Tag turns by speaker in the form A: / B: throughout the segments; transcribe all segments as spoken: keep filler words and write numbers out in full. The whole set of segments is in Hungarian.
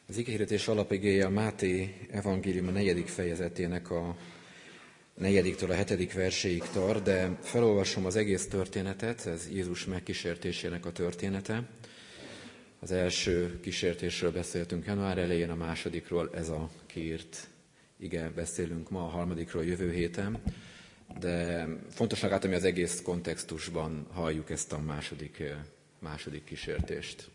A: Az igehirdetés alapigéje a Máté evangélium a negyedik fejezetének a negyediktől a hetedik verséig tart, de felolvasom az egész történetet, ez Jézus megkísértésének a története. Az első kísértésről beszéltünk január elején, a másodikról ez a kiírt ige beszélünk ma, a harmadikról jövő héten, de fontosnak látom, hogy az egész kontextusban halljuk ezt a második, második kísértést.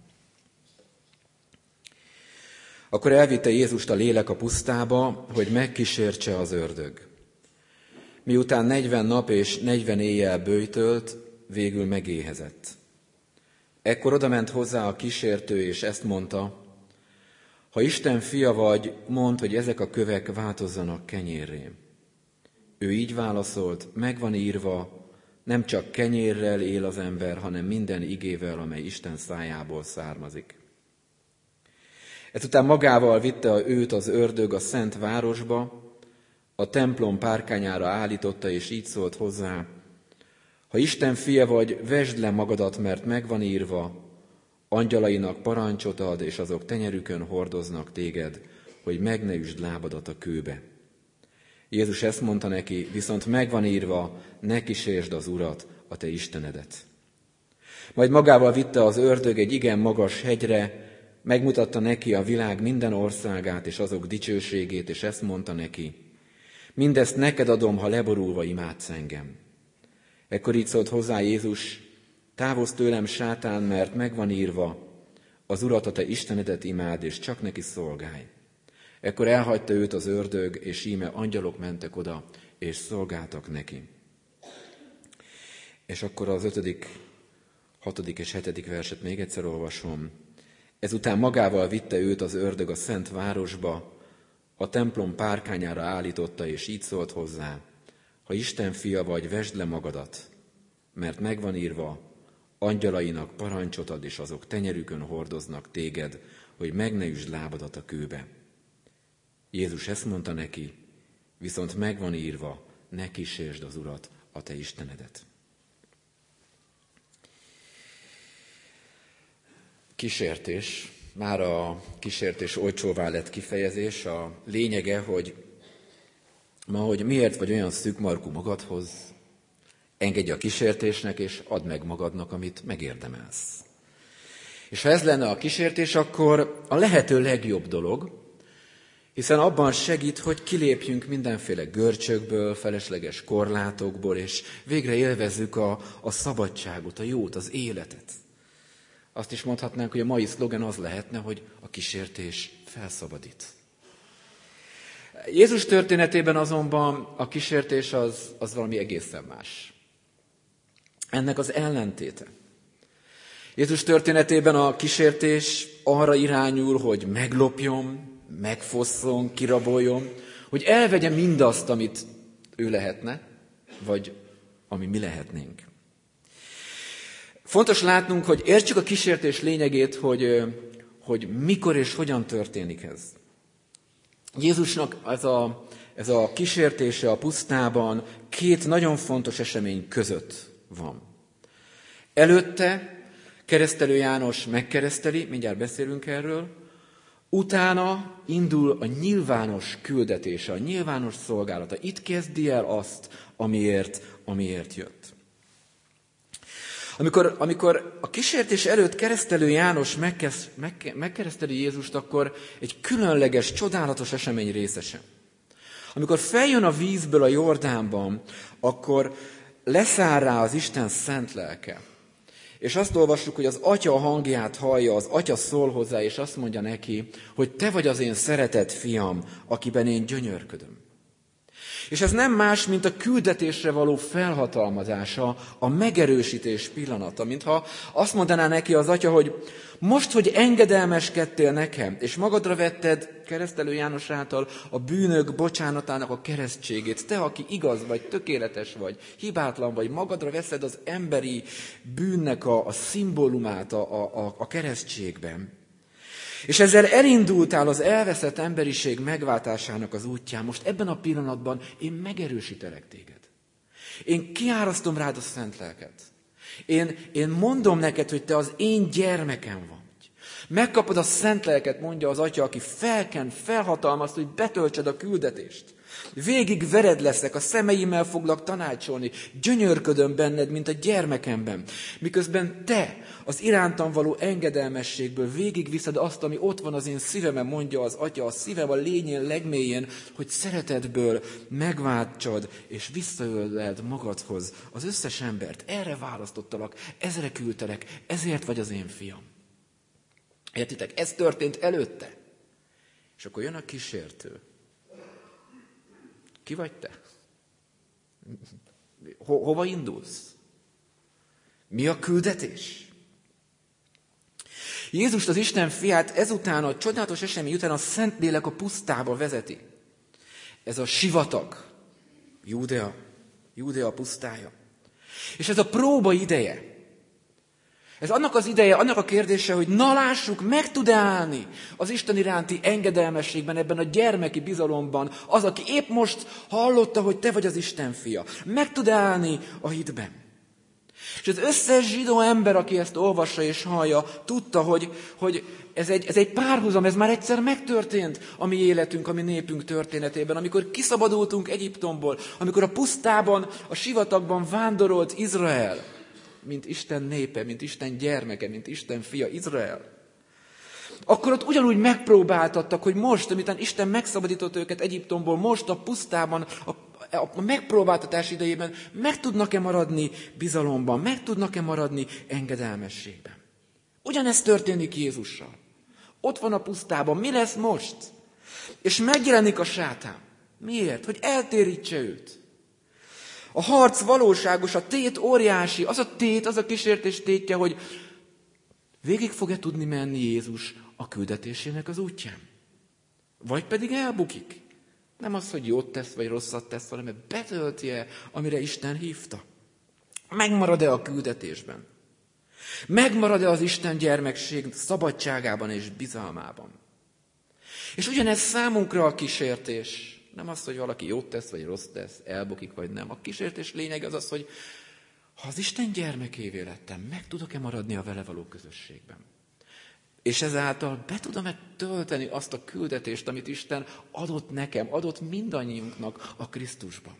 A: Akkor elvitte Jézust a lélek a pusztába, hogy megkísértse az ördög. Miután negyven nap és negyven éjjel böjtölt, végül megéhezett. Ekkor odament hozzá a kísértő, és ezt mondta: ha Isten fia vagy, mondd, hogy ezek a kövek változzanak kenyérré. Ő így válaszolt: megvan írva, nem csak kenyérrel él az ember, hanem minden igével, amely Isten szájából származik. Ezután magával vitte őt az ördög a szent városba, a templom párkányára állította, és így szólt hozzá: ha Isten fia vagy, vesd le magadat, mert megvan írva, angyalainak parancsot ad, és azok tenyerükön hordoznak téged, hogy meg ne üsd lábadat a kőbe. Jézus ezt mondta neki: viszont megvan írva, ne kísérsd az Urat, a te Istenedet. Majd magával vitte az ördög egy igen magas hegyre, megmutatta neki a világ minden országát és azok dicsőségét, és ezt mondta neki: mindezt neked adom, ha leborulva imádsz engem. Ekkor így szólt hozzá Jézus: távozz tőlem, sátán, mert megvan írva, az Urat, a te Istenedet imád, és csak neki szolgálj. Ekkor elhagyta őt az ördög, és íme angyalok mentek oda, és szolgáltak neki. És akkor az ötödik, hatodik és hetedik verset még egyszer olvasom. Ezután magával vitte őt az ördög a szent városba, a templom párkányára állította, és így szólt hozzá: ha Isten fia vagy, vesd le magadat, mert megvan írva, angyalainak parancsot ad, és azok tenyerükön hordoznak téged, hogy meg ne üsd lábadat a kőbe. Jézus ezt mondta neki: viszont megvan írva, ne kísérsd az Urat, a te Istenedet. Kísértés. Már a kísértés olcsóvá lett kifejezés. A lényege, hogy ma, hogy miért vagy olyan szűkmarkú magadhoz, engedj a kísértésnek, és add meg magadnak, amit megérdemelsz. És ha ez lenne a kísértés, akkor a lehető legjobb dolog, hiszen abban segít, hogy kilépjünk mindenféle görcsökből, felesleges korlátokból, és végre élvezzük a, a szabadságot, a jót, az életet. Azt is mondhatnánk, hogy a mai szlogen az lehetne, hogy a kísértés felszabadít. Jézus történetében azonban a kísértés az, az valami egészen más. Ennek az ellentéte. Jézus történetében a kísértés arra irányul, hogy meglopjon, megfosszon, kiraboljon, hogy elvegye mindazt, amit ő lehetne, vagy ami mi lehetnénk. Fontos látnunk, hogy értsük a kísértés lényegét, hogy, hogy mikor és hogyan történik ez. Jézusnak ez a, ez a kísértése a pusztában két nagyon fontos esemény között van. Előtte keresztelő János megkereszteli, mindjárt beszélünk erről, utána indul a nyilvános küldetése, a nyilvános szolgálata. Itt kezdi el azt, amiért, amiért jött. Amikor, amikor a kísértés előtt keresztelő János megkez, meg, megkereszteli Jézust, akkor egy különleges, csodálatos esemény részese. Amikor feljön a vízből a Jordánban, akkor leszáll rá az Isten szent lelke. És azt olvassuk, hogy az atya hangját hallja, az atya szól hozzá, és azt mondja neki, hogy te vagy az én szeretett fiam, akiben én gyönyörködöm. És ez nem más, mint a küldetésre való felhatalmazása, a megerősítés pillanata. Mintha azt mondaná neki az atya, hogy most, hogy engedelmeskedtél nekem, és magadra vetted keresztelő János által a bűnök bocsánatának a keresztségét, te, aki igaz vagy, tökéletes vagy, hibátlan vagy, magadra veszed az emberi bűnnek a, a szimbólumát a, a, a keresztségben. És ezzel elindultál az elveszett emberiség megváltásának az útján. Most ebben a pillanatban én megerősítelek téged. Én kiárasztom rád a szent lelket. Én, én mondom neked, hogy te az én gyermekem vagy. Megkapod a szent lelket, mondja az Atya, aki felken, felhatalmaszt, hogy betöltsed a küldetést. Végig vered leszek, a szemeimmel foglak tanácsolni, gyönyörködöm benned, mint a gyermekemben. Miközben te az irántam való engedelmességből végigviszed azt, ami ott van az én szívemen, mondja az Atya, a szívem a lényén legmélyén, hogy szeretetből megváltsad, és visszaöleld magadhoz az összes embert. Erre választottalak, ezre küldtelek, ezért vagy az én fiam. Értitek? Ez történt előtte. És akkor jön a kísértő. Ki vagy te? Ho- hova indulsz? Mi a küldetés? Jézust, az Isten fiát ezután, a csodálatos esemény után a Szentlélek a pusztába vezeti. Ez a sivatag. Júdea. Júdea pusztája. És ez a próba ideje. Ez annak az ideje, annak a kérdése, hogy na lássuk, meg tud állni az Isten iránti engedelmességben, ebben a gyermeki bizalomban, az, aki épp most hallotta, hogy te vagy az Isten fia. Meg tud állni a hitben. És az összes zsidó ember, aki ezt olvassa és hallja, tudta, hogy, hogy ez, egy, ez egy párhuzam, ez már egyszer megtörtént a mi életünk, a mi népünk történetében, amikor kiszabadultunk Egyiptomból, amikor a pusztában, a sivatagban vándorolt Izrael, mint Isten népe, mint Isten gyermeke, mint Isten fia, Izrael. Akkor ott ugyanúgy megpróbáltattak, hogy most, amitán Isten megszabadított őket Egyiptomból, most a pusztában, a, a megpróbáltatás idejében meg tudnak-e maradni bizalomban, meg tudnak-e maradni engedelmességben. Ugyanezt történik Jézussal. Ott van a pusztában, mi lesz most? És megjelenik a sátán. Miért? Hogy eltérítse őt. A harc valóságos, a tét óriási, az a tét, az a kísértés tétje, hogy végig fog-e tudni menni Jézus a küldetésének az útján. Vagy pedig elbukik. Nem az, hogy jót tesz, vagy rosszat tesz, hanem betölti-e, amire Isten hívta. Megmarad-e a küldetésben? Megmarad-e az Isten gyermekség szabadságában és bizalmában? És ugyanez számunkra a kísértés. Nem az, hogy valaki jót tesz, vagy rossz tesz, elbukik, vagy nem. A kísértés lényeg az az, hogy ha az Isten gyermekévé lettem, meg tudok-e maradni a vele való közösségben? És ezáltal be tudom-e tölteni azt a küldetést, amit Isten adott nekem, adott mindannyiunknak a Krisztusban?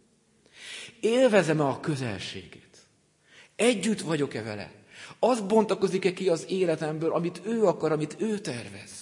A: Élvezem-e a közelségét? Együtt vagyok-e vele? Az bontakozik-e ki az életemből, amit ő akar, amit ő tervez?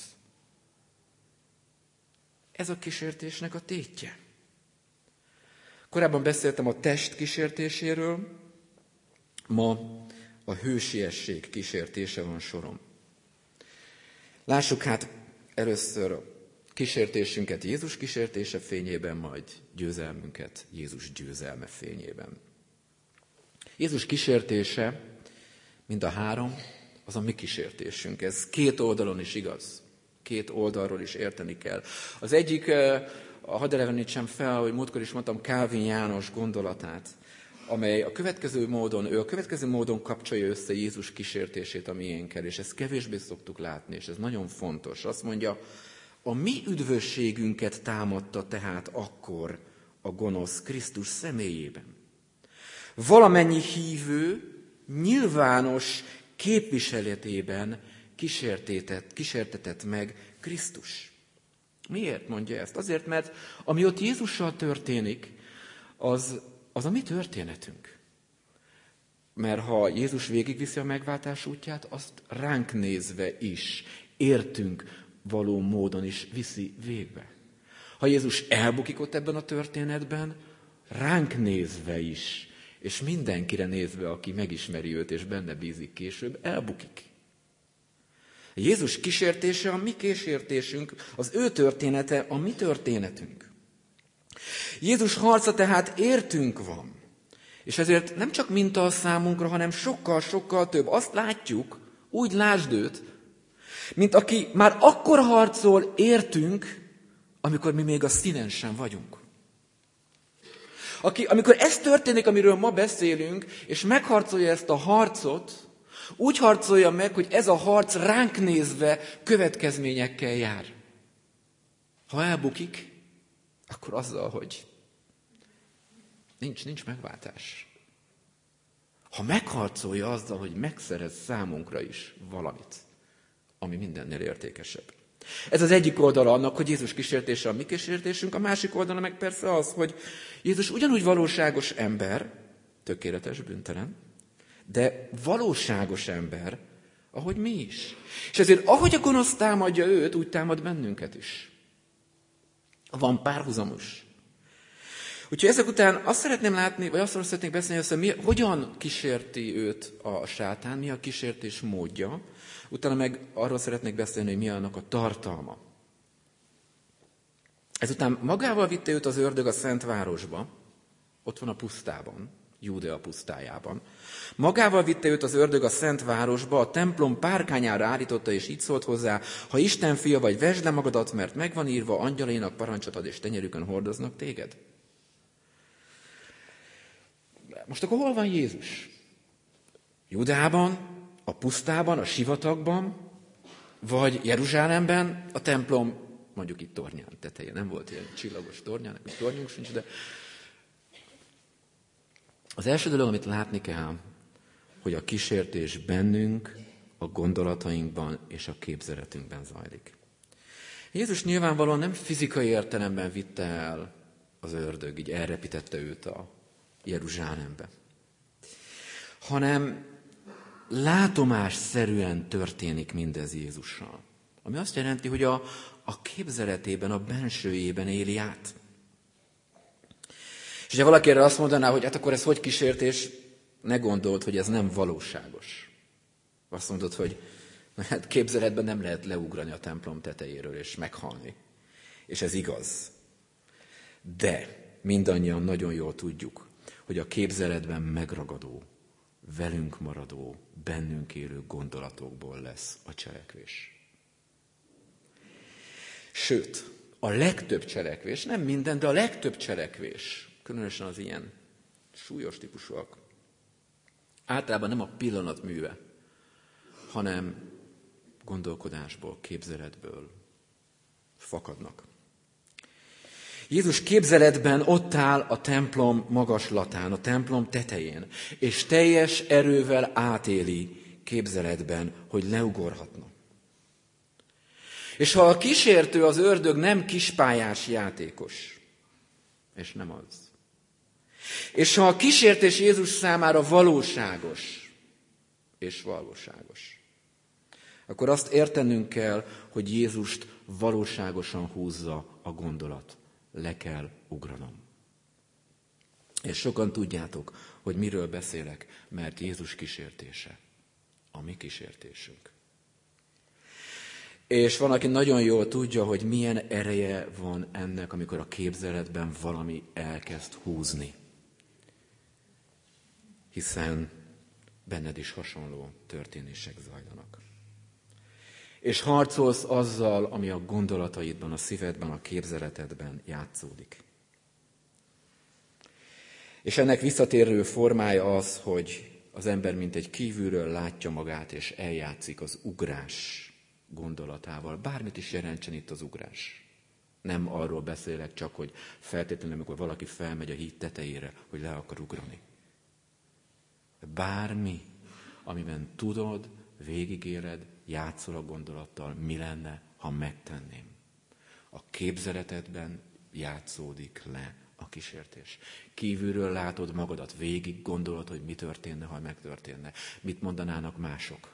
A: Ez a kísértésnek a tétje. Korábban beszéltem a test kísértéséről, ma a hősiesség kísértése van soron. Lássuk hát először a kísértésünket Jézus kísértése fényében, majd győzelmünket Jézus győzelme fényében. Jézus kísértése, mind a három, az a mi kísértésünk. Ez két oldalon is igaz. Két oldalról is érteni kell. Az egyik, hadd elevenítsem fel, hogy múltkor is mondtam, Kálvin János gondolatát, amely a következő módon, ő a következő módon kapcsolja össze Jézus kísértését a miénkkel, és ezt kevésbé szoktuk látni, és ez nagyon fontos. Azt mondja, a mi üdvösségünket támadta tehát akkor a gonosz Krisztus személyében. Valamennyi hívő nyilvános képviseletében kísértetett, kísértetett meg Krisztus. Miért mondja ezt? Azért, mert ami ott Jézussal történik, az, az a mi történetünk. Mert ha Jézus végigviszi a megváltás útját, azt ránk nézve is, értünk való módon is viszi végbe. Ha Jézus elbukik ott ebben a történetben, ránk nézve is, és mindenkire nézve, aki megismeri őt és benne bízik később, elbukik. Jézus kísértése a mi kísértésünk, az ő története a mi történetünk. Jézus harca tehát értünk van. És ezért nem csak minta a számunkra, hanem sokkal-sokkal több. Azt látjuk, úgy lásd őt, mint aki már akkor harcol értünk, amikor mi még a színen sem vagyunk. Aki, amikor ez történik, amiről ma beszélünk, és megharcolja ezt a harcot, úgy harcolja meg, hogy ez a harc ránk nézve következményekkel jár. Ha elbukik, akkor azzal, hogy nincs, nincs megváltás. Ha megharcolja azzal, hogy megszerez számunkra is valamit, ami mindennél értékesebb. Ez az egyik oldala annak, hogy Jézus kísértése a mi kísértésünk, a másik oldala meg persze az, hogy Jézus ugyanúgy valóságos ember, tökéletes, bűntelen, de valóságos ember, ahogy mi is. És ezért ahogy a gonosz támadja őt, úgy támad bennünket is. Van párhuzamos. Úgyhogy ezek után azt szeretném látni, vagy azt szeretnék beszélni, hogy mi, hogyan kísérti őt a sátán, mi a kísértés módja, utána meg arról szeretnék beszélni, hogy mi annak a tartalma. Ezután magával vitte őt az ördög a Szent Városba, ott van a pusztában, Júdea pusztájában. Magával vitte őt az ördög a Szent Városba, a templom párkányára állította, és így szólt hozzá, ha Isten fia vagy, vesd le magadat, mert megvan írva, angyalainak parancsot ad, és tenyerükön hordoznak téged. Most akkor hol van Jézus? Judeában, a pusztában, a sivatagban, vagy Jeruzsálemben, a templom, mondjuk itt tornyán tetején. Nem volt ilyen csillagos tornyán, nekünk tornyunk sincs, de az első dolog, amit látni kell, hogy a kísértés bennünk, a gondolatainkban és a képzeletünkben zajlik. Jézus nyilvánvalóan nem fizikai értelemben vitte el az ördög, így elrepítette őt a Jeruzsálembe, hanem látomásszerűen történik mindez Jézussal. Ami azt jelenti, hogy a, a képzeletében, a bensőjében éli át. És ha valaki erre azt mondaná, hogy hát akkor ez hogy kísértés, ne gondold, hogy ez nem valóságos. Azt mondod, hogy hát képzeletben nem lehet leugrani a templom tetejéről és meghalni. És ez igaz. De mindannyian nagyon jól tudjuk, hogy a képzeletben megragadó, velünk maradó, bennünk élő gondolatokból lesz a cselekvés. Sőt, a legtöbb cselekvés, nem minden, de a legtöbb cselekvés, különösen az ilyen súlyos típusúak, általában nem a pillanat műve, hanem gondolkodásból, képzeletből fakadnak. Jézus képzeletben ott áll a templom magaslatán, a templom tetején, és teljes erővel átéli képzeletben, hogy leugorhatna. És ha a kísértő, az ördög nem kispályás játékos, és nem az, és ha a kísértés Jézus számára valóságos, és valóságos, akkor azt értenünk kell, hogy Jézust valóságosan húzza a gondolat. Le kell ugranom. És sokan tudjátok, hogy miről beszélek, mert Jézus kísértése a mi kísértésünk. És van, aki nagyon jól tudja, hogy milyen ereje van ennek, amikor a képzeletben valami elkezd húzni. Hiszen benned is hasonló történések zajlanak. És harcolsz azzal, ami a gondolataidban, a szívedben, a képzeletedben játszódik. És ennek visszatérő formája az, hogy az ember mint egy kívülről látja magát, és eljátszik az ugrás gondolatával. Bármit is jelentsen itt az ugrás. Nem arról beszélek csak, hogy feltétlenül, amikor valaki felmegy a híd tetejére, hogy le akar ugrani. Bármi, amiben tudod, végigéled, játszol a gondolattal, mi lenne, ha megtenném. A képzeletedben játszódik le a kísértés. Kívülről látod magadat, végig gondolod, hogy mi történne, ha megtörténne. Mit mondanának mások?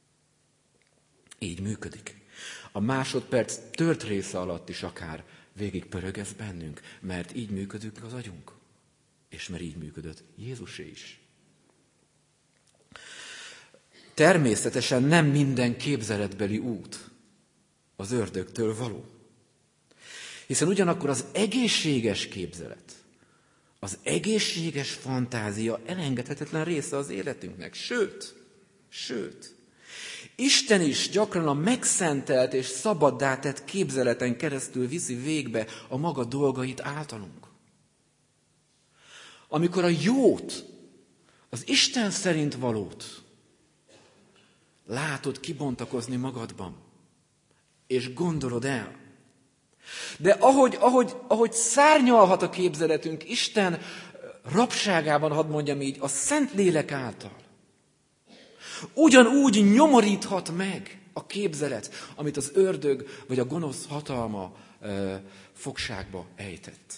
A: Így működik. A másodperc tört része alatt is akár végig pörög ez bennünk, mert így működik az agyunk. És mert így működött Jézusé is. Természetesen nem minden képzeletbeli út az ördögtől való. Hiszen ugyanakkor az egészséges képzelet, az egészséges fantázia elengedhetetlen része az életünknek. Sőt, sőt, Isten is gyakran a megszentelt és szabaddá tett képzeleten keresztül viszi végbe a maga dolgait általunk. Amikor a jót, az Isten szerint valót látod kibontakozni magadban, és gondolod el. De ahogy, ahogy, ahogy szárnyalhat a képzeletünk Isten rabságában, hadd mondjam így, a Szentlélek által, ugyanúgy nyomoríthat meg a képzelet, amit az ördög vagy a gonosz hatalma e, fogságba ejtett.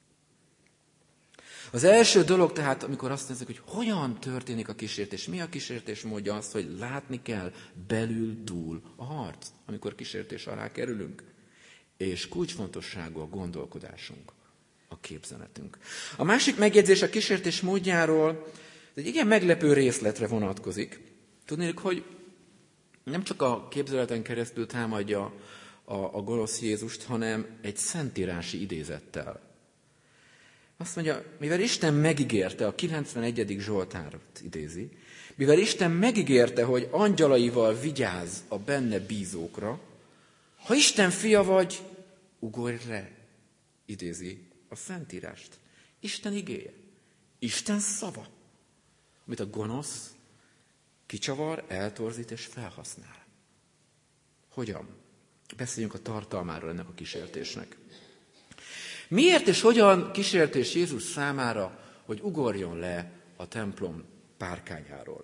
A: Az első dolog tehát, amikor azt nézzük, hogy hogyan történik a kísértés, mi a kísértés módja, az, hogy látni kell, belül dúl a harc, amikor kísértés alá kerülünk. És kulcsfontosságú a gondolkodásunk, a képzeletünk. A másik megjegyzés a kísértés módjáról egy igen meglepő részletre vonatkozik. Tudnék, hogy nem csak a képzeleten keresztül támadja a, a gonosz Jézust, hanem egy szentírási idézettel. Azt mondja, mivel Isten megígérte, a kilencvenegyedik Zsoltárt idézi, mivel Isten megígérte, hogy angyalaival vigyáz a benne bízókra, ha Isten fia vagy, ugorj le, idézi a Szentírást. Isten igéje, Isten szava, amit a gonosz kicsavar, eltorzít és felhasznál. Hogyan? Beszéljünk a tartalmáról ennek a kísértésnek. Miért és hogyan kísértés Jézus számára, hogy ugorjon le a templom párkányáról?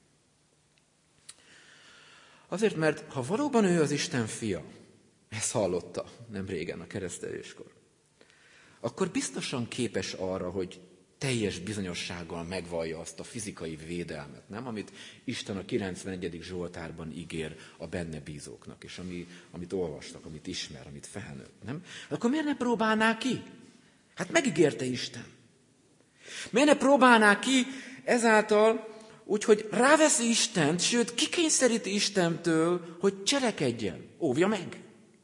A: Azért, mert ha valóban ő az Isten fia, ezt hallotta nem régen a kereszteléskor, akkor biztosan képes arra, hogy teljes bizonyossággal megvallja azt a fizikai védelmet, nem? Amit Isten a kilencvenegyedik Zsoltárban ígér a benne bízóknak, és ami, amit olvastak, amit ismer, amit felnőtt, nem? Akkor miért ne próbálná ki? Hát megígérte Isten. Miért ne próbálná ki ezáltal, úgyhogy ráveszi Istent, sőt, kikényszeríti Istentől, hogy cselekedjen, óvja meg.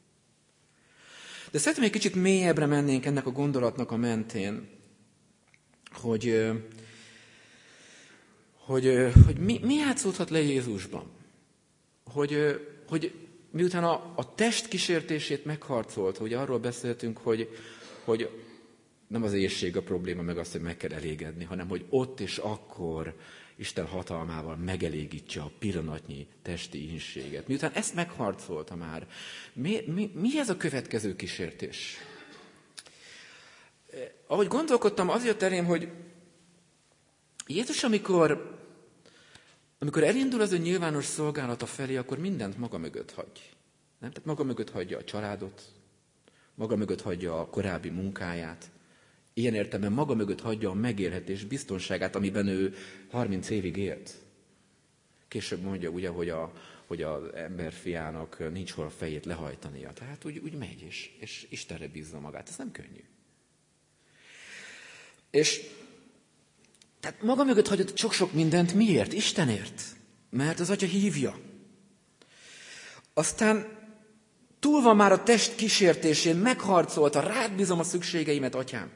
A: De szerintem egy kicsit mélyebbre mennénk ennek a gondolatnak a mentén, hogy, hogy, hogy mi, mi játszódhat le Jézusban. Hogy, hogy miután a, a test kísértését megharcolt, hogy arról beszéltünk, hogy, hogy nem az éhség a probléma, meg azt, hogy meg kell elégedni, hanem hogy ott és akkor Isten hatalmával megelégítse a pillanatnyi testi ínséget. Miután ezt megharcolta már, mi, mi, mi ez a következő kísértés? Ahogy gondolkodtam, az jött elém, hogy Jézus, amikor, amikor elindul az ő nyilvános szolgálata felé, akkor mindent maga mögött hagy. Nem? Tehát maga mögött hagyja a családot, maga mögött hagyja a korábbi munkáját, ilyen értelemben maga mögött hagyja a megélhetés biztonságát, amiben ő harminc évig élt. Később mondja ugye, hogy, a, hogy az emberfiának nincs hol a fejét lehajtania. Tehát úgy, úgy megy, és, és Istenre bízza magát. Ez nem könnyű. És tehát maga mögött hagyott sok-sok mindent. Miért? Istenért. Mert az Atya hívja. Aztán túl van már a test kísértésén, megharcolta, rád bízom a szükségeimet, Atyám.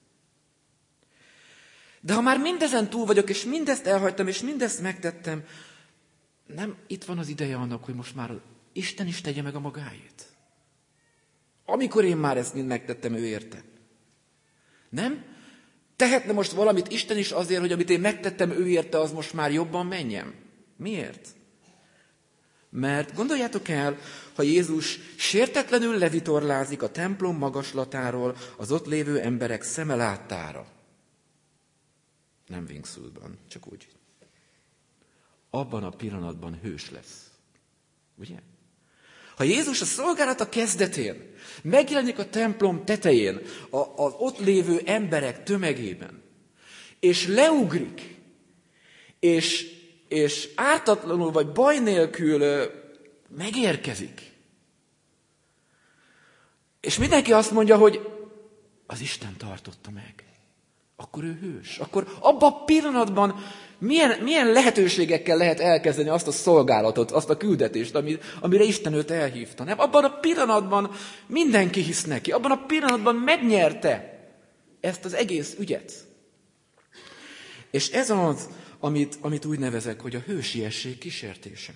A: De ha már mindezen túl vagyok, és mindezt elhagytam, és mindezt megtettem, nem itt van az ideje annak, hogy most már Isten is tegye meg a magáét. Amikor én már ezt mind megtettem, ő érte. Nem? Tehetne most valamit Isten is azért, hogy amit én megtettem, ő érte, az most már jobban menjen. Miért? Mert gondoljátok el, ha Jézus sértetlenül levitorlázik a templom magaslatáról az ott lévő emberek szeme láttára. Nem wingsuitban, csak úgy. Abban a pillanatban hős lesz. Ugye? Ha Jézus a szolgálata kezdetén megjelenik a templom tetején, az ott lévő emberek tömegében, és leugrik, és, és ártatlanul vagy baj nélkül megérkezik, és mindenki azt mondja, hogy az Isten tartotta meg, akkor ő hős. Akkor abban a pillanatban milyen, milyen lehetőségekkel lehet elkezdeni azt a szolgálatot, azt a küldetést, amire Isten őt elhívta. Nem? Abban a pillanatban mindenki hisz neki. Abban a pillanatban megnyerte ezt az egész ügyet. És ez az, amit, amit úgy nevezek, hogy a hősiesség kísértése.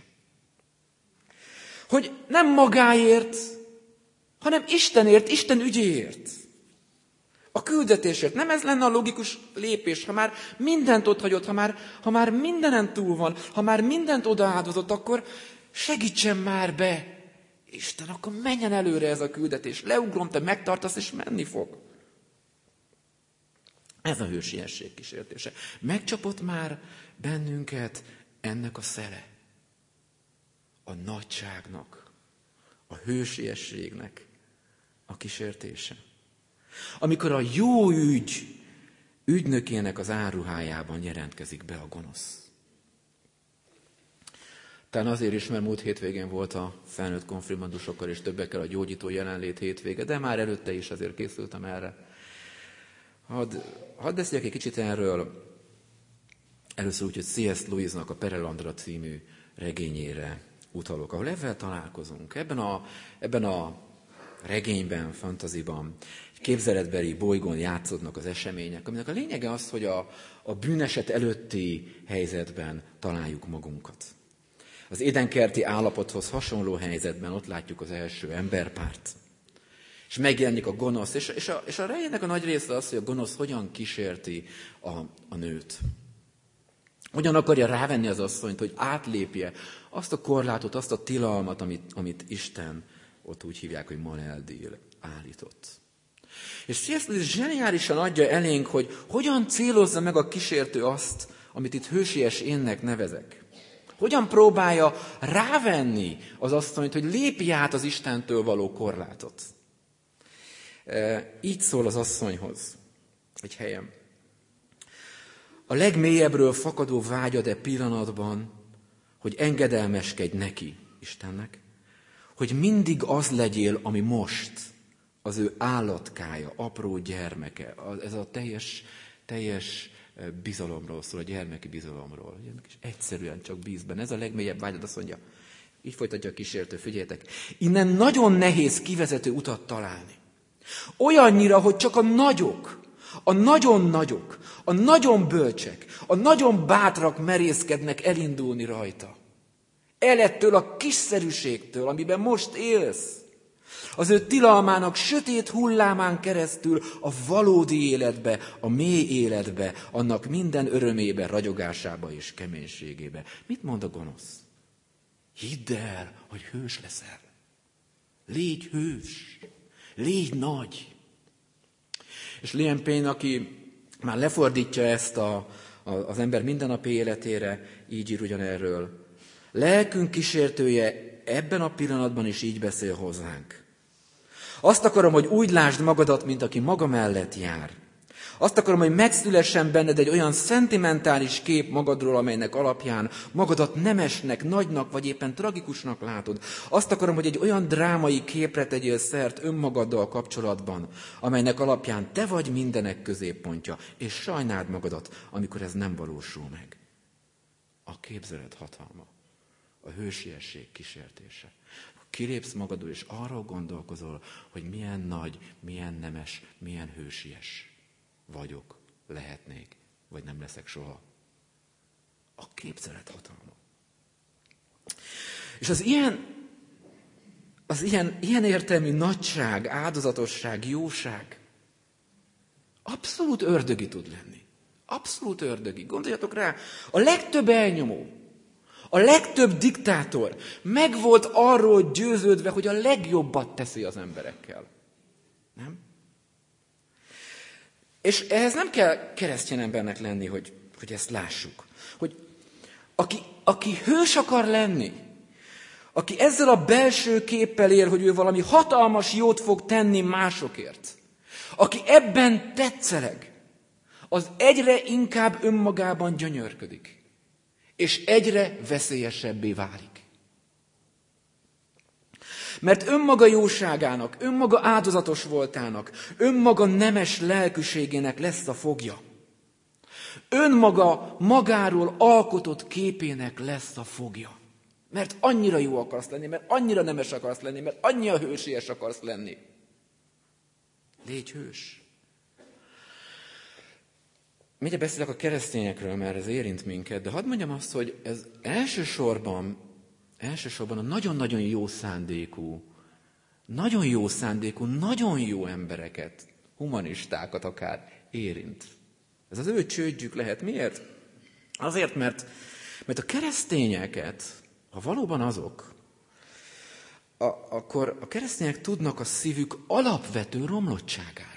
A: Hogy nem magáért, hanem Istenért, Isten ügyéért. A küldetésért. Nem ez lenne a logikus lépés, ha már mindent ott hagyott, ha már, ha már mindenen túl van, ha már mindent odaáldozott, akkor segítsen már be. Isten, akkor menjen előre ez a küldetés. Leugrom, te megtartasz, és menni fog. Ez a hősiesség kísértése. Megcsapott már bennünket ennek a szele. a nagyságnak, a hősiességnek a kísértése. Amikor a jó ügy ügynökének az áruhájában jelentkezik be a gonosz. Talán azért is, mert múlt hétvégén volt a felnőtt konfirmandusokkal és többekkel a gyógyító jelenlét hétvége, de már előtte is azért készültem erre. Hadd, hadd beszéljek egy kicsit erről. Először úgy, hogy C S. Lewisnak a Perelandra című regényére utalok, ahol ebben találkozunk. Ebben a, ebben a regényben, fantaziban, egy képzeletbeli bolygón játszódnak az események, aminek a lényege az, hogy a, a bűneset előtti helyzetben találjuk magunkat. Az édenkerti állapothoz hasonló helyzetben ott látjuk az első emberpárt. És megjelenik a gonosz, és, és, a, és a regénynek a nagy része az, hogy a gonosz hogyan kísérti a, a nőt. Hogyan akarja rávenni az asszonyt, hogy átlépje azt a korlátot, azt a tilalmat, amit, amit Isten, ott úgy hívják, hogy Maleldil állított. És C S. Lewis zseniálisan adja elénk, hogy hogyan célozza meg a kísértő azt, amit itt hősies énnek nevezek. Hogyan próbálja rávenni az asszonyt, hogy lépj át az Istentől való korlátot. E, így szól az asszonyhoz egy helyen. A legmélyebbről fakadó vágyad-e pillanatban, hogy engedelmeskedj neki, Istennek, hogy mindig az legyél, ami most az ő állatkája, apró gyermeke. Ez a teljes, teljes bizalomról szól, a gyermeki bizalomról. És egyszerűen csak bíz benne. Ez a legmélyebb vágyad, azt mondja. Így folytatja a kísértő, figyeljetek. Innen nagyon nehéz kivezető utat találni. Olyannyira, hogy csak a nagyok, a nagyon nagyok, a nagyon bölcsek, a nagyon bátrak merészkednek elindulni rajta. El ettől a kiszerűségtől, amiben most élsz. Az ő tilalmának sötét hullámán keresztül a valódi életbe, a mély életbe, annak minden örömébe, ragyogásába és keménységébe. Mit mond a gonosz? Hidd el, hogy hős leszel. Légy hős. Légy nagy. És Liam Payne, aki már lefordítja ezt a, a, az ember mindennapi életére, így ír ugyanerről. Lelkünk kísértője ebben a pillanatban is így beszél hozzánk. Azt akarom, hogy úgy lásd magadat, mint aki maga mellett jár. Azt akarom, hogy megszülessen benned egy olyan szentimentális kép magadról, amelynek alapján magadat nemesnek, nagynak, vagy éppen tragikusnak látod. Azt akarom, hogy egy olyan drámai képre tegyél szert önmagaddal kapcsolatban, amelynek alapján te vagy mindenek középpontja, és sajnáld magadat, amikor ez nem valósul meg. A képzelet hatalma, a hősiesség kísértése. Kilépsz magadról, és arról gondolkozol, hogy milyen nagy, milyen nemes, milyen hősies vagyok, lehetnék, vagy nem leszek soha. A képzelet hatalma. És az ilyen, az ilyen, ilyen értelmű nagyság, áldozatosság, jóság abszolút ördögi tud lenni. Abszolút ördögi. Gondoljatok rá, a legtöbb elnyomó, a legtöbb diktátor meg volt arról győződve, hogy a legjobbat teszi az emberekkel. Nem? És ehhez nem kell keresztény embernek lenni, hogy, hogy ezt lássuk. Hogy aki, aki hős akar lenni, aki ezzel a belső képpel él, hogy ő valami hatalmas jót fog tenni másokért, aki ebben tetszeleg, az egyre inkább önmagában gyönyörködik. És egyre veszélyesebbé válik. Mert önmaga jóságának, önmaga áldozatos voltának, önmaga nemes lelkűségének lesz a fogja. Önmaga magáról alkotott képének lesz a fogja. Mert annyira jó akarsz lenni, mert annyira nemes akarsz lenni, mert annyira hősies akarsz lenni. Légy hős. Mindjárt beszélek a keresztényekről, mert ez érint minket, de hadd mondjam azt, hogy ez elsősorban, elsősorban a nagyon-nagyon jó szándékú, nagyon jó szándékú, nagyon jó embereket, humanistákat akár érint. Ez az ő csődjük lehet. Miért? Azért, mert, mert a keresztényeket, ha valóban azok, a, akkor a keresztények tudnak a szívük alapvető romlottságáról.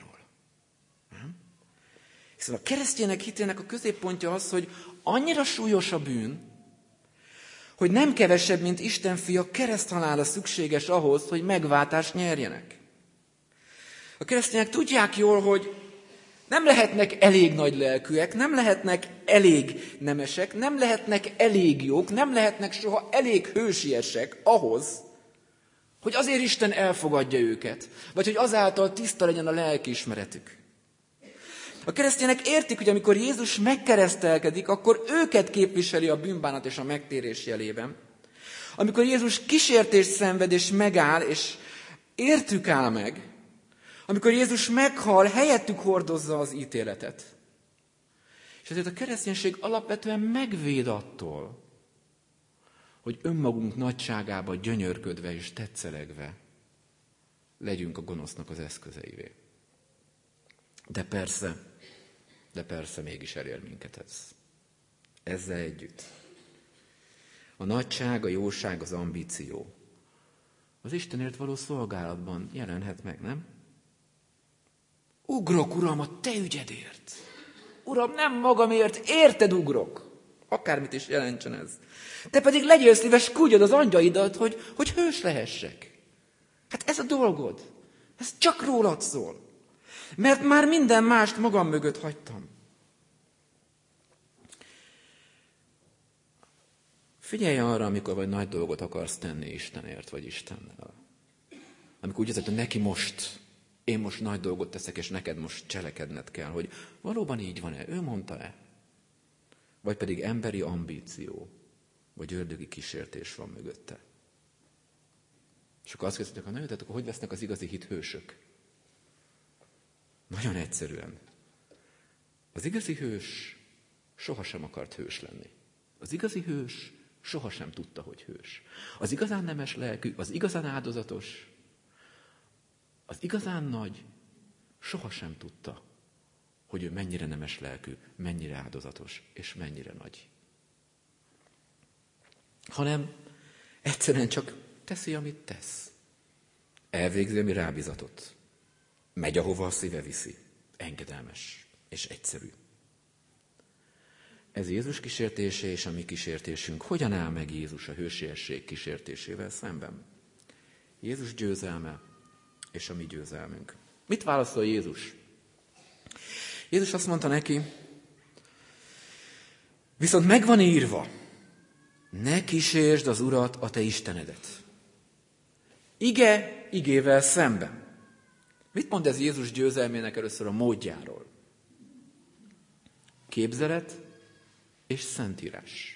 A: Hiszen a keresztények hitének a középpontja az, hogy annyira súlyos a bűn, hogy nem kevesebb, mint Isten fia kereszthalála szükséges ahhoz, hogy megváltást nyerjenek. A keresztények tudják jól, hogy nem lehetnek elég nagy lelkűek, nem lehetnek elég nemesek, nem lehetnek elég jók, nem lehetnek soha elég hősiesek ahhoz, hogy azért Isten elfogadja őket, vagy hogy azáltal tiszta legyen a lelkiismeretük. A keresztények értik, hogy amikor Jézus megkeresztelkedik, akkor őket képviseli a bűnbánat és a megtérés jelében. Amikor Jézus kísértést szenved és megáll, és értük áll meg, amikor Jézus meghal, helyettük hordozza az ítéletet. És ezért a kereszténység alapvetően megvéd attól, hogy önmagunk nagyságába gyönyörködve és tetszelegve legyünk a gonosznak az eszközeivé. De persze, de persze mégis elér minket ez. Ezzel együtt. A nagyság, a jóság, az ambíció az Istenért való szolgálatban jelenhet meg, nem? Ugrok, Uram, a Te ügyedért. Uram, nem magamért, érted ugrok. Akármit is jelentsen ez. Te pedig legyél szíves, küldjed az angyaidat, hogy, hogy hős lehessek. Hát ez a dolgod. Ez csak rólad szól. Mert már minden mást magam mögött hagytam. Figyelj arra, amikor vagy nagy dolgot akarsz tenni Istenért, vagy Istennel. Amikor úgy érzed, hogy neki most, én most nagy dolgot teszek, és neked most cselekedned kell, hogy valóban így van-e, ő mondta-e? Vagy pedig emberi ambíció, vagy ördögi kísértés van mögötte. És akkor azt kérdezik, ha na, tehát akkor hogy vesznek az igazi hithősök? Nagyon egyszerűen. Az igazi hős sohasem akart hős lenni. Az igazi hős sohasem tudta, hogy hős. Az igazán nemes lelkű, az igazán áldozatos, az igazán nagy sohasem tudta, hogy ő mennyire nemes lelkű, mennyire áldozatos, és mennyire nagy. Hanem egyszerűen csak teszi, amit tesz. Elvégzi, ami rábizatott. Megy, ahova a szíve viszi. Engedelmes és egyszerű. Ez Jézus kísértése és a mi kísértésünk. Hogyan áll meg Jézus a hősiesség kísértésével szemben? Jézus győzelme és a mi győzelmünk. Mit válaszol Jézus? Jézus azt mondta neki, viszont megvan írva, ne kísérsd az Urat, a te Istenedet. Ige, igével szemben. Mit mond ez Jézus győzelmének először a módjáról? Képzelet és szentírás.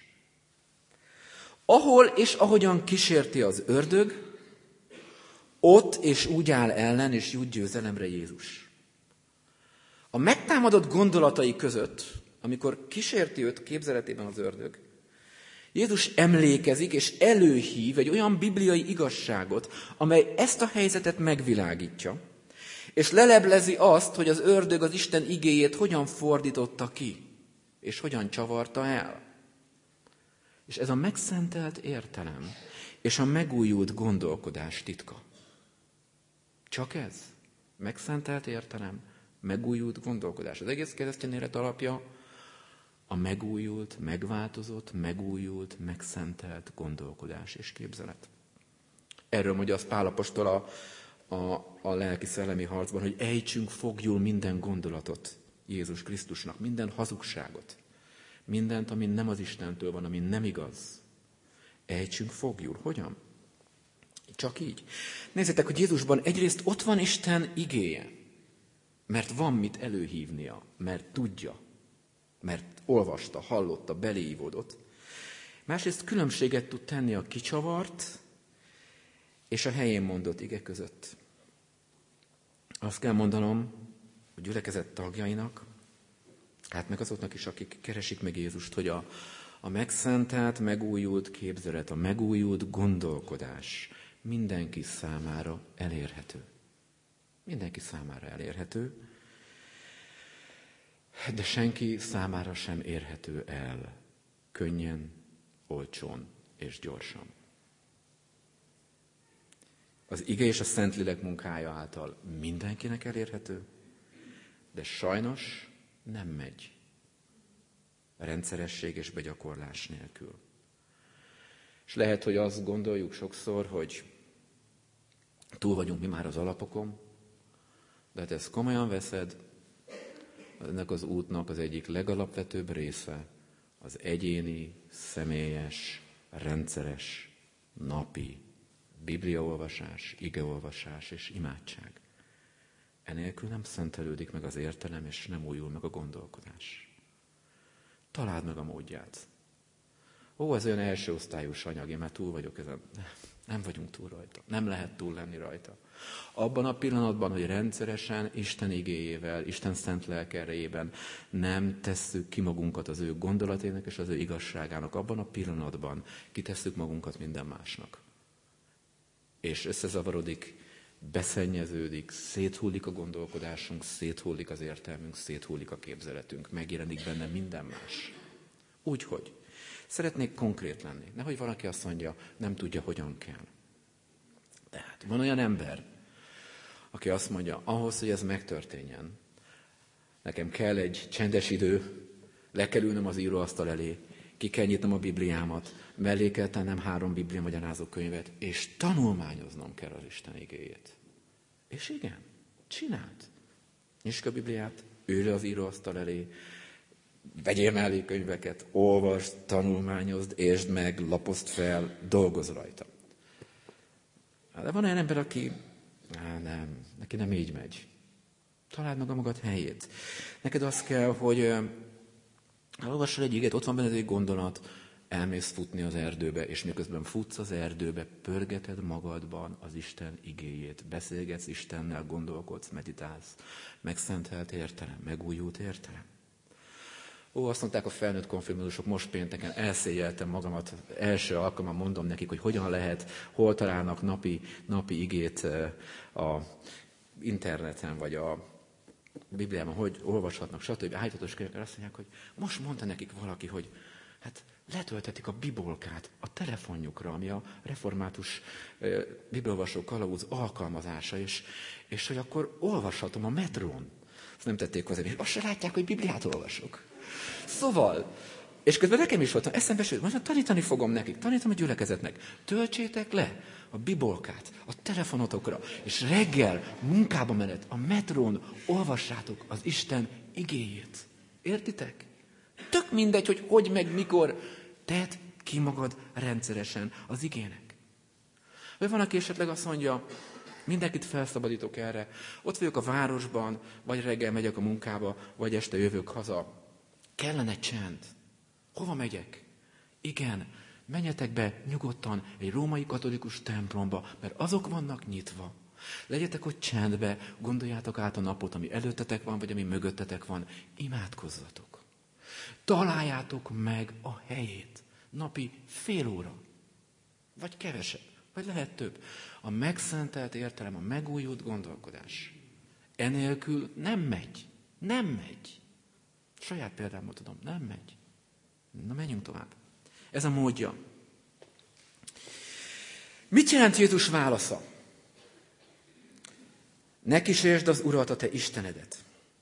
A: Ahol és ahogyan kísérti az ördög, ott és úgy áll ellen, és jut győzelemre Jézus. A megtámadott gondolatai között, amikor kísérti őt képzeletében az ördög, Jézus emlékezik és előhív egy olyan bibliai igazságot, amely ezt a helyzetet megvilágítja, és leleblezi azt, hogy az ördög az Isten igéjét hogyan fordította ki, és hogyan csavarta el. És ez a megszentelt értelem, és a megújult gondolkodás titka. Csak ez. Megszentelt értelem, megújult gondolkodás. Az egész keresztény élet alapja a megújult, megváltozott, megújult, megszentelt gondolkodás és képzelet. Erről mondja az Pál apostol a, a, a lelki-szellemi harcban, hogy ejtsünk fogjul minden gondolatot Jézus Krisztusnak, minden hazugságot, mindent, ami nem az Istentől van, ami nem igaz. Ejtsünk fogjul. Hogyan? Csak így. Nézzétek, hogy Jézusban egyrészt ott van Isten igéje, mert van mit előhívnia, mert tudja, mert olvasta, hallotta, beléívódott. Másrészt különbséget tud tenni a kicsavart és a helyén mondott ige között. Azt kell mondanom a gyülekezet tagjainak, hát meg azoknak is, akik keresik meg Jézust, hogy a, a megszentelt, megújult képzelet, a megújult gondolkodás mindenki számára elérhető. Mindenki számára elérhető, de senki számára sem érhető el könnyen, olcsón és gyorsan. Az ige és a Szentlélek munkája által mindenkinek elérhető, de sajnos nem megy rendszeresség és begyakorlás nélkül. És lehet, hogy azt gondoljuk sokszor, hogy túl vagyunk mi már az alapokon, de hát ezt komolyan veszed, ennek az útnak az egyik legalapvetőbb része az egyéni, személyes, rendszeres, napi bibliaolvasás, igeolvasás és imádság. Enélkül nem szentelődik meg az értelem, és nem újul meg a gondolkodás. Találd meg a módját. Ó, ez olyan első osztályos anyag, én már túl vagyok ezen. Nem vagyunk túl rajta. Nem lehet túl lenni rajta. Abban a pillanatban, hogy rendszeresen Isten igéjével, Isten szent lelke erejében nem tesszük ki magunkat az ő gondolatének és az ő igazságának, abban a pillanatban kitesszük magunkat minden másnak. És összezavarodik, beszennyeződik, széthullik a gondolkodásunk, széthullik az értelmünk, széthullik a képzeletünk, megjelenik benne minden más. Úgyhogy szeretnék konkrét lenni. Nehogy valaki azt mondja, nem tudja, hogyan kell. Tehát van olyan ember, aki azt mondja, ahhoz, hogy ez megtörténjen, nekem kell egy csendes idő, le kell ülnöm az íróasztal elé, ki kell nyitnom a Bibliámat, mellé kell tennem három Biblia magyarázó könyvet, és tanulmányoznom kell az Isten igéjét. És igen, csináld. Nyisd a Bibliát, ülj le az íróasztal elé, vegyél mellé könyveket, olvasd, tanulmányozd, értsd meg, lapozd fel, dolgozz rajta. De van olyan ember, aki, á, nem, neki nem így megy. Találd meg a magad helyét. Neked az kell, hogy elolvassal egy igét, ott van benned egy gondolat, elmész futni az erdőbe, és miközben futsz az erdőbe, pörgeted magadban az Isten igéjét, beszélgetsz Istennel, gondolkodsz, meditálsz, megszentelt értelem, megújult értelem. Ó, azt mondták a felnőtt konfirmandusok most pénteken, elszégyeltem magamat, első alkalommal mondom nekik, hogy hogyan lehet, hol találnak napi, napi igét a interneten, vagy a Bibliában, hogy olvashatnak, stb. Állítatos könyvekkel azt mondják, hogy most mondta nekik valaki, hogy hát letöltetik a bibolkát a telefonjukra, ami a református e, bibliolvasó kalauz alkalmazása, és, és hogy akkor olvashatom a metrón. Azt nem tették hozzá, és azt se látják, hogy Bibliát olvasok. Szóval, és közben nekem is voltam, eszembe sőt, most tanítani fogom nekik, tanítom a gyülekezetnek, töltsétek le a bibolkát a telefonotokra, és reggel munkába menet a metrón olvassátok az Isten igéjét. Értitek? Tök mindegy, hogy hogy meg mikor tedd ki magad rendszeresen az igének. Vagy van, aki esetleg azt mondja, mindenkit felszabadítok erre, ott vagyok a városban, vagy reggel megyek a munkába, vagy este jövök haza. Kellene csend. Hova megyek? Igen, menjetek be nyugodtan egy római katolikus templomba, mert azok vannak nyitva. Legyetek ott csendbe, gondoljátok át a napot, ami előttetek van, vagy ami mögöttetek van. Imádkozzatok. Találjátok meg a helyét. Napi fél óra. Vagy kevesebb. Vagy lehet több. A megszentelt értelem, a megújult gondolkodás. Enélkül nem megy. Nem megy. Saját példámmal tudom, nem megy. Na, menjünk tovább. Ez a módja. Mit jelent Jézus válasza? Ne kísérsd az Urat, a te Istenedet.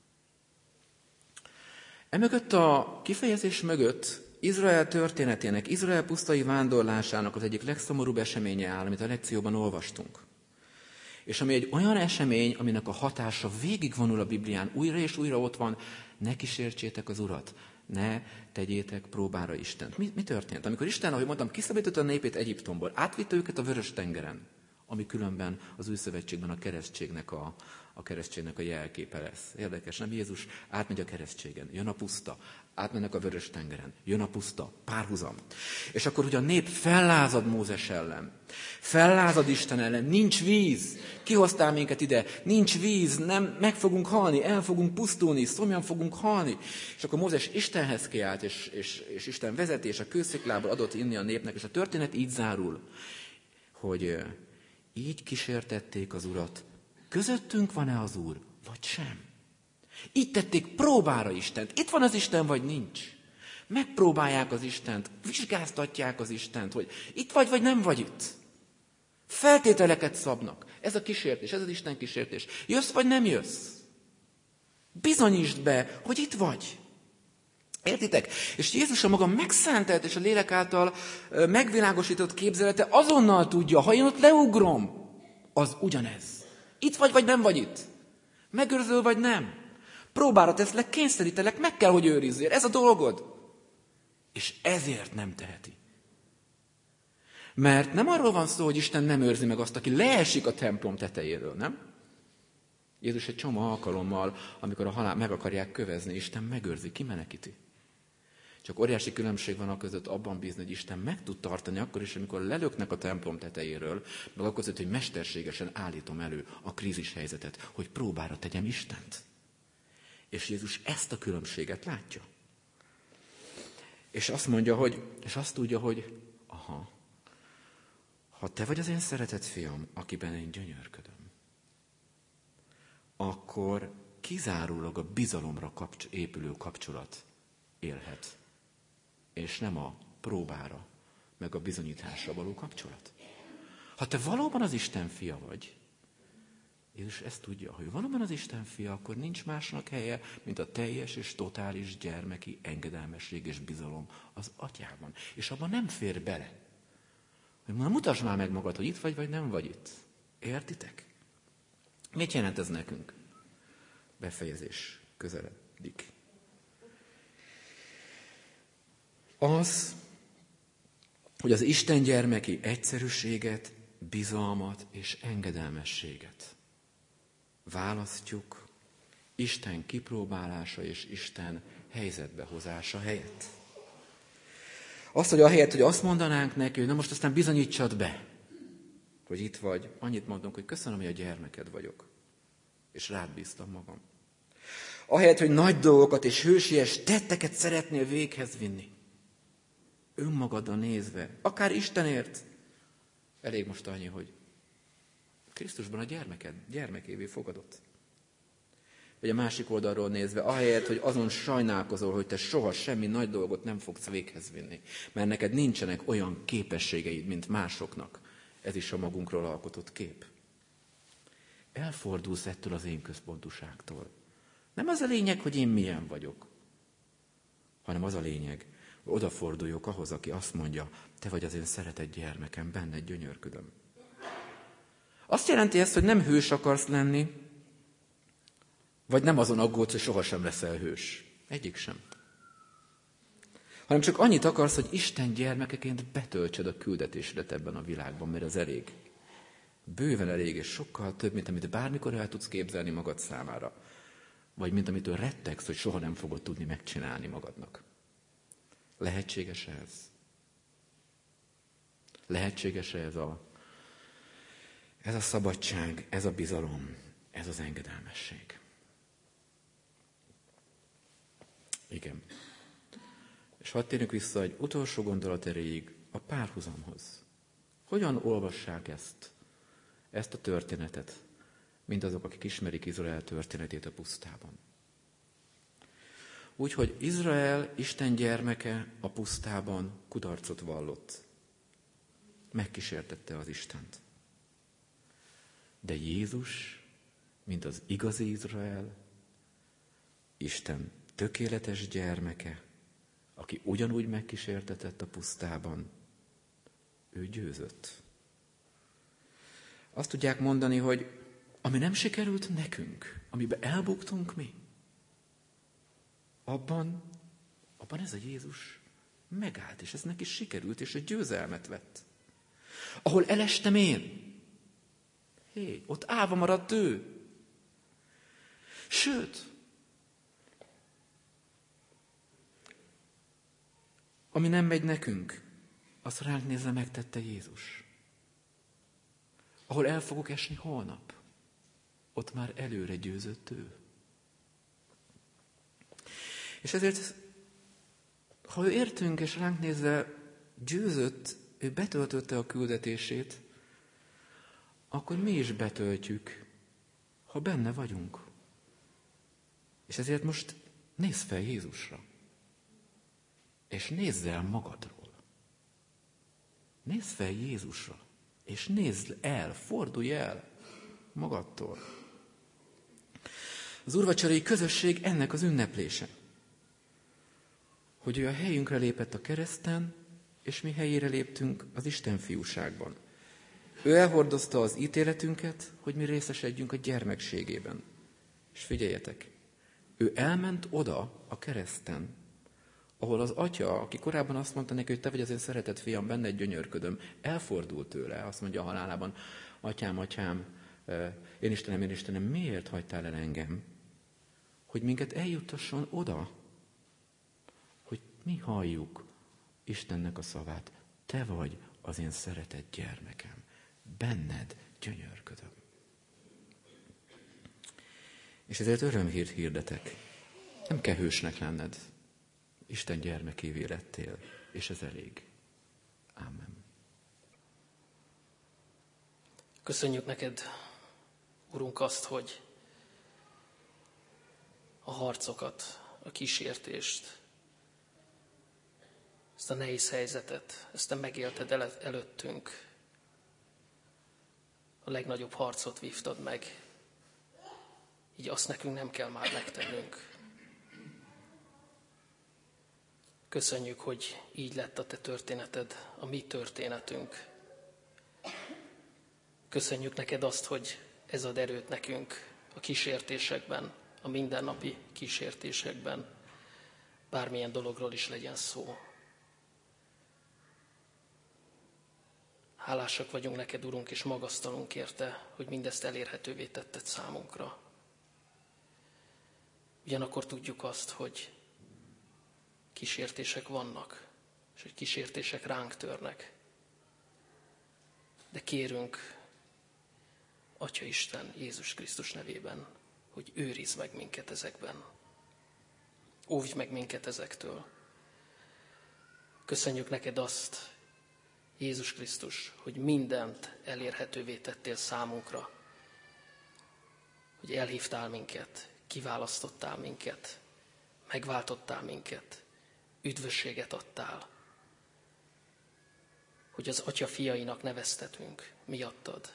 A: Emögött a kifejezés mögött Izrael történetének, Izrael pusztai vándorlásának az egyik legszomorúbb eseménye áll, amit a lekcióban olvastunk. És ami egy olyan esemény, aminek a hatása végigvonul a Biblián, újra és újra ott van, ne kísértsétek az Urat, ne tegyétek próbára Istent. Mi, mi történt? Amikor Isten, ahogy mondtam, kiszabadította a népét Egyiptomból, átvitte őket a Vörös-tengeren, ami különben az új szövetségben a keresztségnek a, a keresztségnek a jelképe lesz. Érdekes, nem? Jézus átmegy a keresztségen, jön a puszta, átmennek a Vörös-tengeren, jön a puszta, párhuzam. És akkor ugye a nép fellázad Mózes ellen, fellázad Isten ellen, nincs víz, kihoztál minket ide, nincs víz, nem, meg fogunk halni, el fogunk pusztulni, szomjan fogunk halni. És akkor Mózes Istenhez kiált, és, és, és Isten vezetés a kősziklából adott inni a népnek, és a történet így zárul, hogy így kísértették az Urat. Közöttünk van-e az Úr, vagy sem? Így tették próbára Istent. Itt van az Isten, vagy nincs? Megpróbálják az Istent, vizsgáztatják az Istent, hogy itt vagy, vagy nem vagy itt. Feltételeket szabnak. Ez a kísértés, ez az Isten kísértés. Jössz, vagy nem jössz? Bizonyítsd be, hogy itt vagy. Értitek? És Jézus a maga megszentelt és a lélek által megvilágosított képzelete azonnal tudja, ha én ott leugrom, az ugyanez. Itt vagy, vagy nem vagy itt. Megőrzöl, vagy nem. Próbára teszlek, kényszerítelek, meg kell, hogy őrizzél. Ez a dolgod. És ezért nem teheti. Mert nem arról van szó, hogy Isten nem őrzi meg azt, aki leesik a templom tetejéről, nem? Jézus egy csomó alkalommal, amikor a halál meg akarják kövezni, Isten megőrzi, kimenekíti. Csak óriási különbség van a között abban bízni, hogy Isten meg tud tartani akkor is, amikor lelöknek a templom tetejéről, meg akkor között, hogy mesterségesen állítom elő a krízis helyzetet, hogy próbára tegyem Istent. És Jézus ezt a különbséget látja. És azt mondja, hogy, és azt tudja, hogy aha, ha te vagy az én szeretett fiam, akiben én gyönyörködöm, akkor kizárólag a bizalomra kapcs- épülő kapcsolat élhet, és nem a próbára, meg a bizonyításra való kapcsolat. Ha te valóban az Isten fia vagy, Jézus ezt tudja, hogy valóban az Isten fia, akkor nincs másnak helye, mint a teljes és totális gyermeki engedelmesség és bizalom az atyában. És abban nem fér bele. Hogy na, mutasd már meg magad, hogy itt vagy, vagy nem vagy itt. Értitek? Mit jelent ez nekünk? Befejezés közeledik. Az, hogy az Isten gyermeki egyszerűséget, bizalmat és engedelmességet választjuk Isten kipróbálása és Isten helyzetbehozása helyett. Azt, hogy ahelyett, hogy azt mondanánk neki, hogy na most aztán bizonyítsad be, hogy itt vagy, annyit mondunk, hogy köszönöm, hogy a gyermeked vagyok, és rád bíztam magam. Ahelyett, hogy nagy dolgokat és hősies tetteket szeretnél véghez vinni, önmagadra nézve, akár Istenért, elég most annyi, hogy Krisztusban a gyermeked, gyermekévé fogadott. Vagy a másik oldalról nézve, ahelyett, hogy azon sajnálkozol, hogy te soha semmi nagy dolgot nem fogsz véghez vinni, mert neked nincsenek olyan képességeid, mint másoknak. Ez is a magunkról alkotott kép. Elfordulsz ettől az én központúságtól. Nem az a lényeg, hogy én milyen vagyok, hanem az a lényeg, hogy odaforduljuk ahhoz, aki azt mondja, te vagy az én szeretett gyermekem, benned gyönyörködöm. Azt jelenti ezt, hogy nem hős akarsz lenni, vagy nem azon aggódsz, hogy sohasem leszel hős. Egyik sem. Hanem csak annyit akarsz, hogy Isten gyermekeként betöltsed a küldetésedet ebben a világban, mert az elég. Bőven elég, és sokkal több, mint amit bármikor el tudsz képzelni magad számára. Vagy mint amitől rettegsz, hogy soha nem fogod tudni megcsinálni magadnak. Lehetséges ez? Lehetséges ez a, ez a szabadság, ez a bizalom, ez az engedelmesség? Igen. És hadd térjünk vissza egy utolsó gondolat erejéig a párhuzamhoz. Hogyan olvassák ezt, ezt a történetet, mindazok, akik ismerik Izrael történetét a pusztában? Úgyhogy Izrael, Isten gyermeke a pusztában kudarcot vallott. Megkísértette az Istent. De Jézus, mint az igazi Izrael, Isten tökéletes gyermeke, aki ugyanúgy megkísértetett a pusztában, ő győzött. Azt tudják mondani, hogy ami nem sikerült nekünk, amiben elbuktunk mi, abban, abban ez a Jézus megállt, és ez neki sikerült, és egy győzelmet vett. Ahol elestem én, hé, ott állva maradt ő. Sőt, ami nem megy nekünk, azt ránk nézve megtette Jézus. Ahol el fogok esni holnap, ott már előre győzött ő. És ezért, ha ő értünk és ránk nézve győzött, ő betöltötte a küldetését, akkor mi is betöltjük, ha benne vagyunk. És ezért most nézz fel Jézusra. És nézz el magadról. Nézz fel Jézusra. És nézz el, fordulj el magadtól. Az úrvacsorai közösség ennek az ünneplése. hogy ő a helyünkre lépett a kereszten, és mi helyére léptünk az Isten fiúságban. Ő elhordozta az ítéletünket, hogy mi részesedjünk a gyermekségében. És figyeljetek, ő elment oda a kereszten, ahol az atya, aki korábban azt mondta neki, hogy te vagy az én szeretett fiam, benned gyönyörködöm, elfordult tőle, azt mondja a halálában, atyám, atyám, én Istenem, én Istenem, miért hagytál el engem? Hogy minket eljuttasson oda, hogy mi halljuk Istennek a szavát. Te vagy az én szeretett gyermekem, benned gyönyörködöm. És ezért örömhírt hirdetek. Nem kell hősnek lenned. Isten gyermekévé lettél, és ez elég. Ámen.
B: Köszönjük neked, Urunk, azt, hogy a harcokat, a kísértést, ezt a nehéz helyzetet, ezt te megélted el- előttünk. A legnagyobb harcot vívtad meg, így azt nekünk nem kell már megtennünk. Köszönjük, hogy így lett a te történeted, a mi történetünk. Köszönjük neked azt, hogy ez ad erőt nekünk a kísértésekben, a mindennapi kísértésekben, bármilyen dologról is legyen szó. Hálásak vagyunk neked, Urunk, és magasztalunk érte, hogy mindezt elérhetővé tetted számunkra. Ugyanakkor tudjuk azt, hogy kísértések vannak, és hogy kísértések ránk törnek. De kérünk, Atya Isten, Jézus Krisztus nevében, hogy őrizd meg minket ezekben. Óvj meg minket ezektől. Köszönjük neked azt, Jézus Krisztus, hogy mindent elérhetővé tettél számunkra, hogy elhívtál minket, kiválasztottál minket, megváltottál minket, üdvösséget adtál, hogy az Atya fiainak neveztetünk miattad,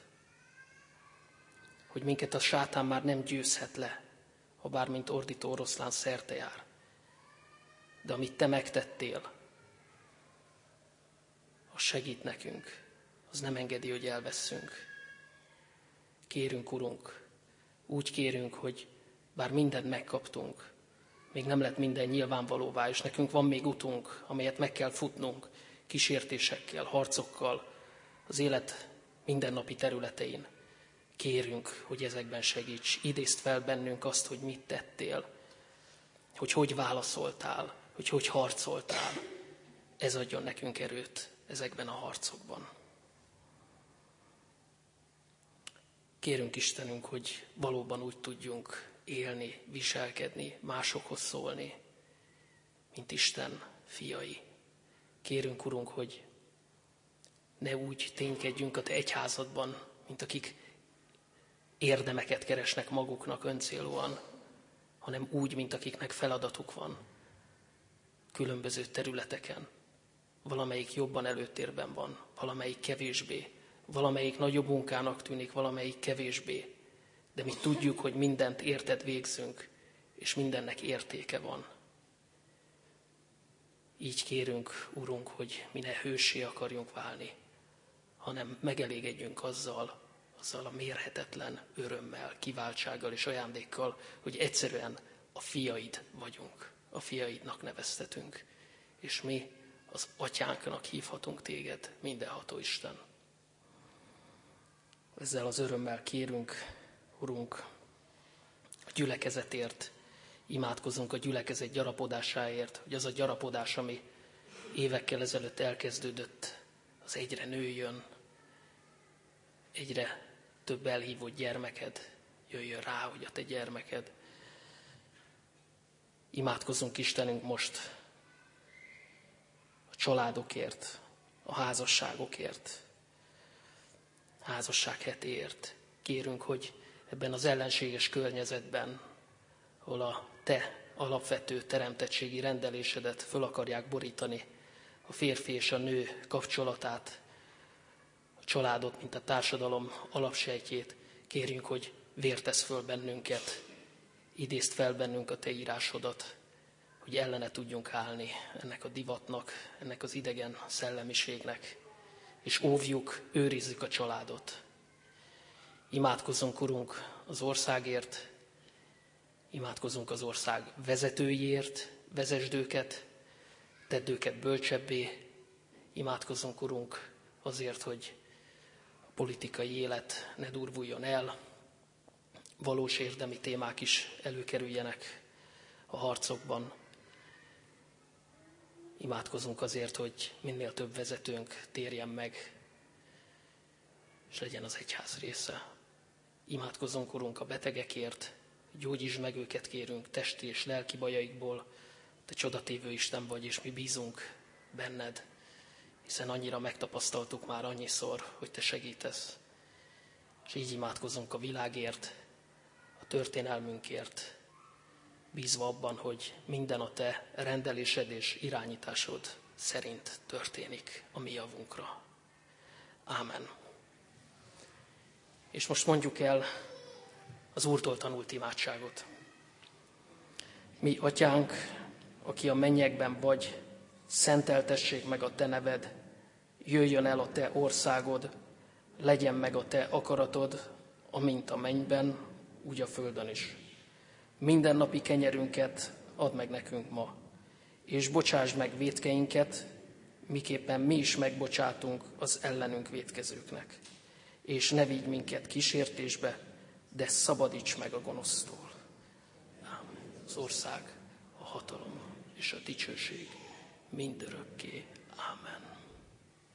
B: hogy minket a sátán már nem győzhet le, ha bár mint ordító oroszlán szerte jár. De amit te megtettél, az segít nekünk, az nem engedi, hogy elvesszünk. Kérünk, Urunk, úgy kérünk, hogy bár mindent megkaptunk, még nem lett minden nyilvánvalóvá, és nekünk van még utunk, amelyet meg kell futnunk, kísértésekkel, harcokkal, az élet mindennapi területein. Kérünk, hogy ezekben segíts, idézd fel bennünk azt, hogy mit tettél, hogy hogy válaszoltál, hogy hogy harcoltál. Ez adjon nekünk erőt ezekben a harcokban. Kérünk, Istenünk, hogy valóban úgy tudjunk élni, viselkedni, másokhoz szólni, mint Isten fiai. Kérünk, Urunk, hogy ne úgy ténykedjünk a te egyházadban, mint akik érdemeket keresnek maguknak öncélúan, hanem úgy, mint akiknek feladatuk van különböző területeken. Valamelyik jobban előtérben van, valamelyik kevésbé, valamelyik nagyobb munkának tűnik, valamelyik kevésbé. De mi tudjuk, hogy mindent érted végzünk, és mindennek értéke van. Így kérünk, Urunk, hogy mi ne hőssé akarjunk válni, hanem megelégedjünk azzal, azzal a mérhetetlen örömmel, kiváltsággal és ajándékkal, hogy egyszerűen a fiaid vagyunk, a fiaidnak neveztetünk, és mi az atyánknak hívhatunk téged, mindenható Isten. Ezzel az örömmel kérünk, Urunk, a gyülekezetért, imádkozunk a gyülekezet gyarapodásáért, hogy az a gyarapodás, ami évekkel ezelőtt elkezdődött, az egyre nőjön, egyre több elhívott gyermeked jöjjön rá, hogy a te gyermeked. Imádkozunk, Istenünk, most a családokért, a házasságokért, házasság hetéért. Kérünk, hogy ebben az ellenséges környezetben, ahol a te alapvető teremtettségi rendelésedet föl akarják borítani, a férfi és a nő kapcsolatát, a családot, mint a társadalom alapsejtjét, kérjünk, hogy vértesz föl bennünket, idézd fel bennünk a te írásodat, hogy ellene tudjunk állni ennek a divatnak, ennek az idegen szellemiségnek, és óvjuk, őrizzük a családot. Imádkozzunk, Urunk, az országért, imádkozzunk az ország vezetőiért, vezesd őket, tedd őket bölcsebbé, imádkozzunk, Urunk, azért, hogy a politikai élet ne durvuljon el, valós érdemi témák is előkerüljenek a harcokban. Imádkozunk azért, hogy minél több vezetőnk térjen meg, és legyen az egyház része. Imádkozzunk, Urunk, a betegekért, gyógyítsd meg őket, kérünk, testi és lelki bajaikból. Te csodatévő Isten vagy, és mi bízunk benned, hiszen annyira megtapasztaltuk már annyiszor, hogy Te segítesz. És így imádkozunk a világért, a történelmünkért, bízva abban, hogy minden a Te rendelésed és irányításod szerint történik a mi javunkra. Ámen. És most mondjuk el az Úrtól tanult imádságot. Mi, Atyánk, aki a mennyekben vagy, szenteltessék meg a Te neved, jöjjön el a Te országod, legyen meg a Te akaratod, amint a mennyben, úgy a földön is. Mindennapi kenyerünket add meg nekünk ma, és bocsásd meg vétkeinket, miképpen mi is megbocsátunk az ellenünk vétkezőknek. És ne vigy minket kísértésbe, de szabadíts meg a gonosztól. Ámen. Az ország, a hatalom és a dicsőség mindörökké. Ámen.